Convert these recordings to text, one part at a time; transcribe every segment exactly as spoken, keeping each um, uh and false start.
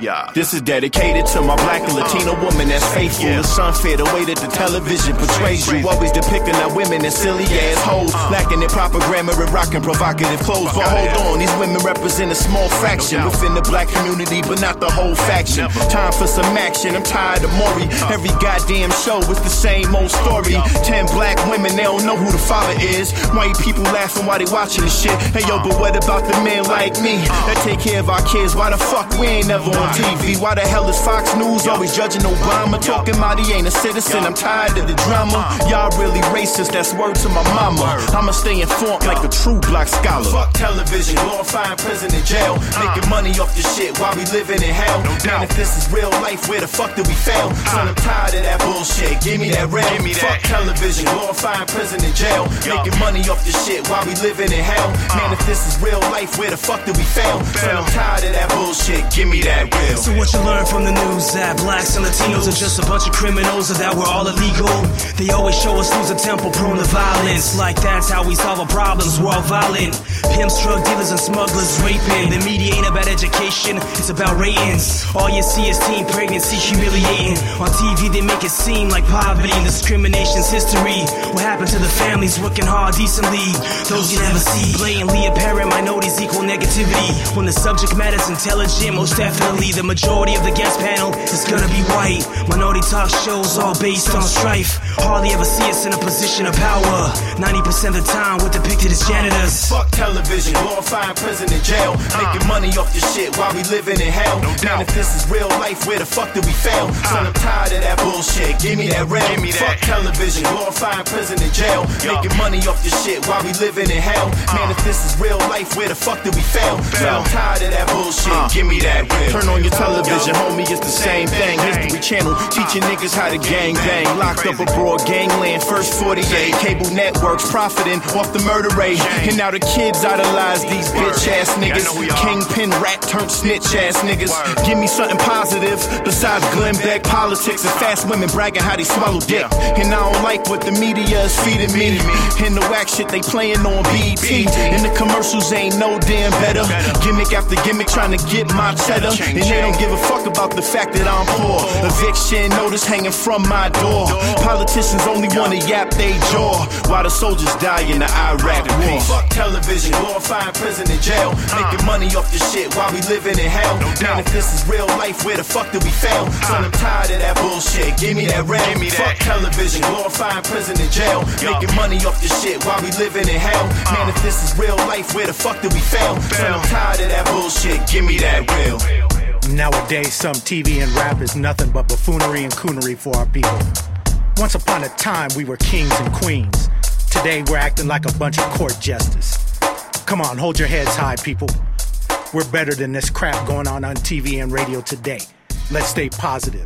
Yeah. This is dedicated to my black and Latino woman that's faithful. Yeah. The sun fade away that the television portrays you. Always depicting our women as silly ass hoes, lacking in proper grammar and rocking provocative clothes. But hold on, these women represent a small fraction within the black community, but not the whole faction. Time for some action, I'm tired of Maury. Every goddamn show is the same old story. Ten black women, they don't know who the father is. White people laughing while they watching the shit. Hey yo, but what about the men like me that take care of our kids? Why the fuck we ain't never on T V? Why the hell is Fox News always judging Obama? Talking about he ain't a citizen, I'm tired of the drama. Y'all really racist, that's word to my mama. I'ma stay informed like a true black scholar. Fuck television, glorifying prison and jail, making money off this shit while we living in hell. Man, if this is real life, where the fuck do we fail? Son, I'm tired of that bullshit, give me that real. Fuck television, glorifying prison and jail, making money off this shit while we living in hell. Man, if this is real life, where the fuck do we fail? Son, I'm tired of that bullshit, give me that real. So what you learn from the news, that blacks and Latinos are just a bunch of criminals, or that we're all illegal? They always show us lose a temple prone to violence, like that's how we solve our problems, we're all violent. Pimps, drug dealers, and smugglers raping. The media ain't about education, it's about ratings. All you see is teen pregnancy humiliating. On T V they make it seem like poverty and discrimination's history. What happened to the families working hard decently? Those you never see. Blatantly apparent minorities equal negativity. When the subject matter's intelligent, most definitely the majority of the guest panel is gonna be white. Minority talk shows all based on strife. Hardly ever see us in a position of power. ninety percent of the time we're depicted as janitors. Fuck television, glorifying prison and jail, making money off this shit while we living in hell. Man, if this is real life, where the fuck do we fail? Son, I'm tired of that bullshit, give me that real. Fuck television, glorifying prison and jail, making money off this shit while we living in hell. Man, if this is real life, where the fuck do we fail? Son, I'm tired of that bullshit, give me that real. Turn on your television, homie, it's the same thing. History Channel, teaching niggas how to gang bang. Locked up abroad, gangland, first forty-eight. Cable networks profiting off the murder rate. And now the kids idolize these bitch ass niggas. Kingpin rat turned snitch ass niggas. Give me something positive besides Glenn Beck politics and fast women bragging how they swallow dick. And I don't like what the media is feeding me. And the whack shit they playing on B E T. And the commercials ain't no damn better. Gimmick after gimmick trying to get my cheddar. And they don't give a fuck about the fact that I'm poor. Eviction notice hanging from my door. Politicians only wanna yap they jaw while the soldiers die in the Iraq war. Fuck television, glorifying prison and jail, making money off this shit while we living in hell. Man, if this is real life, where the fuck do we fail? Son, I'm tired of that bullshit, give me that real. Fuck television, glorifying prison and jail, making money off this shit while we living in hell. Man, if this is real life, where the fuck do we fail? Son, I'm tired of that bullshit, give me that real. Nowadays, some T V and rap is nothing but buffoonery and coonery for our people. Once upon a time, we were kings and queens. Today, we're acting like a bunch of court jesters. Come on, hold your heads high, people. We're better than this crap going on on T V and radio today. Let's stay positive.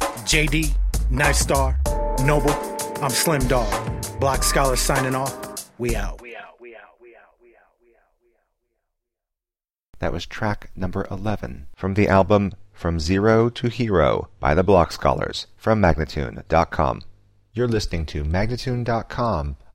J D, Knife Star, Noble, I'm Slim Dog. Black Scholar signing off. We out. We out, we out, we out, we out, we out, we out. That was track number eleven from the album From Zero to Hero by the Block Scholars from Magnatune dot com. You're listening to Magnatune dot com,